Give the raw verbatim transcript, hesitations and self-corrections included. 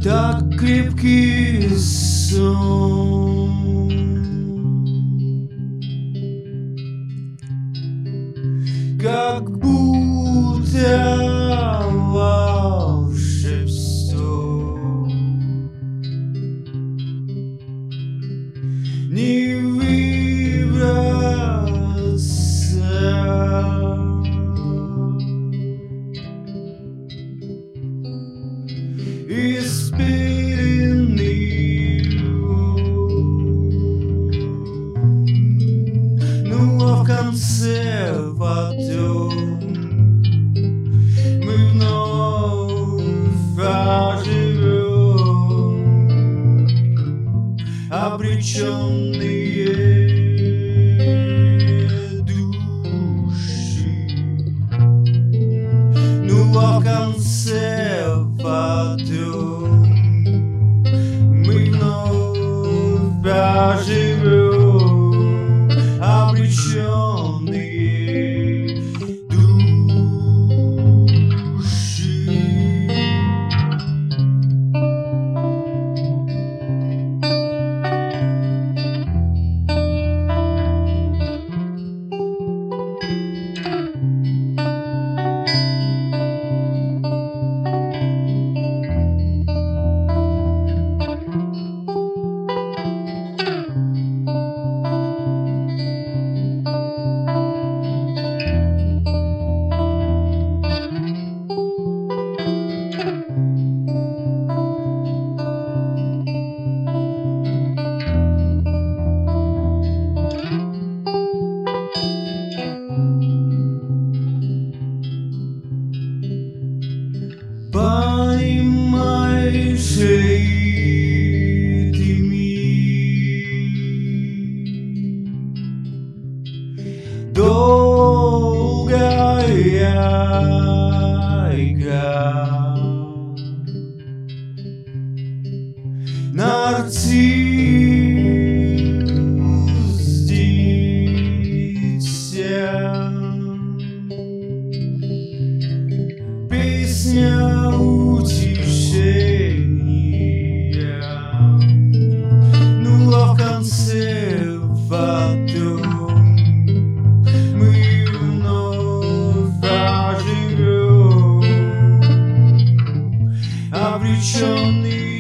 так крепкий сон, как будто волшебство, не выбраться из пелены. Ну а в конце потом мы вновь оживем, обреченные души. Ну а в конце потом мы вновь оживем, обреченные души. Понимаешь ли ты мир? Долгая игра, нарцисс дитя, песня утешения. Ну а в конце потом мы вновь оживем, обреченные